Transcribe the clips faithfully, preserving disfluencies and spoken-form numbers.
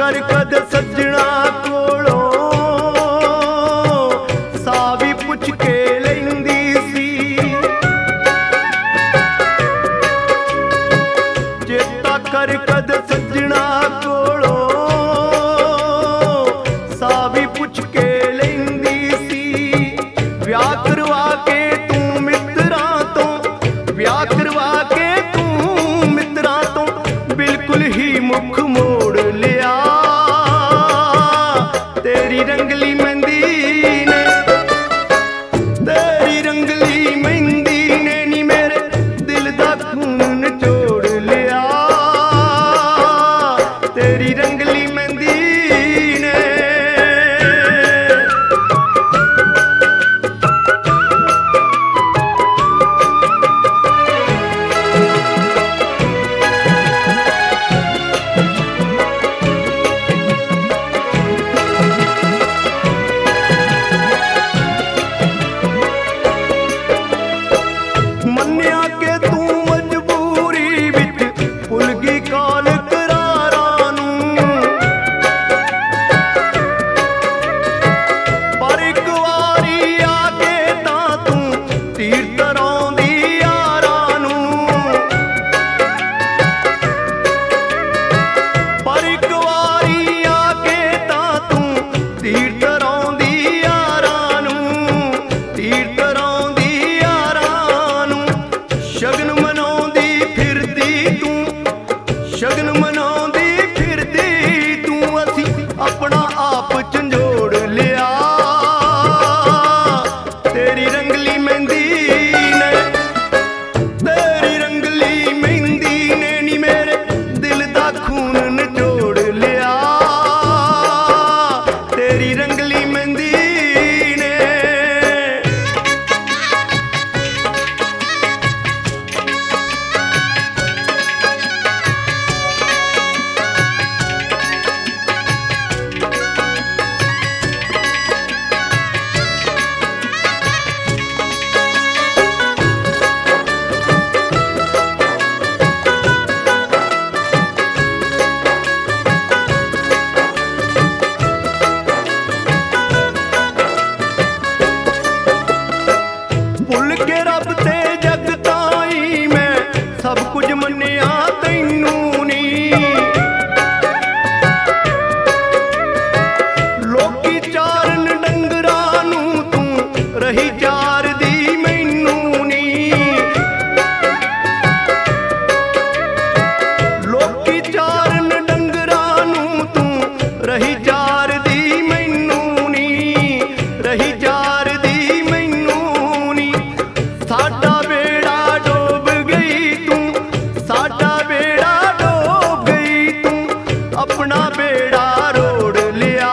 कर कद सजना कोलों सा भी पुछ के लैंदी सी। चेता कर कद सजना कोलों सा भी पुछ के लैंदी सी। विआह करवा के तू मित्रां तो विआह करवा के तू मित्रां तो बिल्कुल ही मुख मोड़ लिया। तेरी रंगली मेहंदी ने तेरी रंगली मेहंदी ने नी मेरे दिल दा खून निचोड़ लिया। तेरी रंगली मेहंदी ने मन्निया के तू मजबूरी विच भुल गई काल करारां नूं। पर इक वारी आके तां तू तीर तराउंदी यारां नूं। पर इक वारी आके तां तू तीर तराउंदी यारां नूं। तीर तराउंदी यारां नूं। शगन मनाउंदी फिरदी तू शगन मनाउंदी फिरदी तू असी अपना आप झंझोड़ लिया। तेरी रंगली मेहंदी ने तेरी रंगली मेहंदी ने नी मेरे दिल दा खून निचोड़ लिया। तेरी रंगली मेहंदी ने भुल के रब ते जग ताई मैं सब कुछ मन्निया तैनू नी। लोकी चारन डंगरां नू तू रही चार दी मैनू नी। लोकी चारन डंगरां नू तू रही चार दी मैनू नी। रही चार दी मैनू नी। साडा बेड़ा डूब गई तू साडा बेड़ा डूब गई तू अपना बेड़ा रोड़ लिया।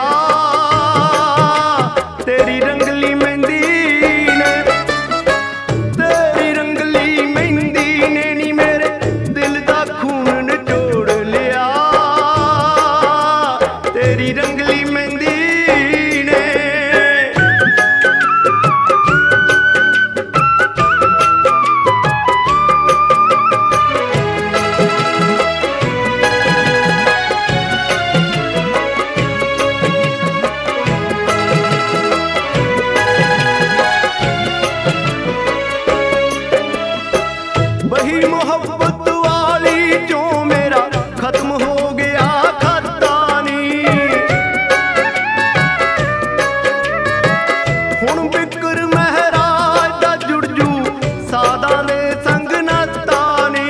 तेरी रंगली मेहंदी ने तेरी रंगली मेहंदी ने नी मेरे दिल दा खून निचोड़ लिया। तेरी रंगली मेहंदी ने वही मोहब्बत वाली जो मेरा खत्म हो गया खाता नी। हुण बिकर महराज दा जुड़ जू सादा दे संग नाता नी।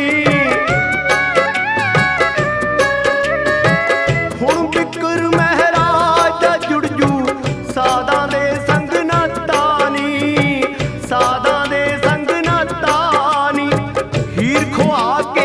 हुण बिकर महराज दा जुड़ जू सादा दे संग नाता नी। सादा दे संग नाता नी। हीर खुआ के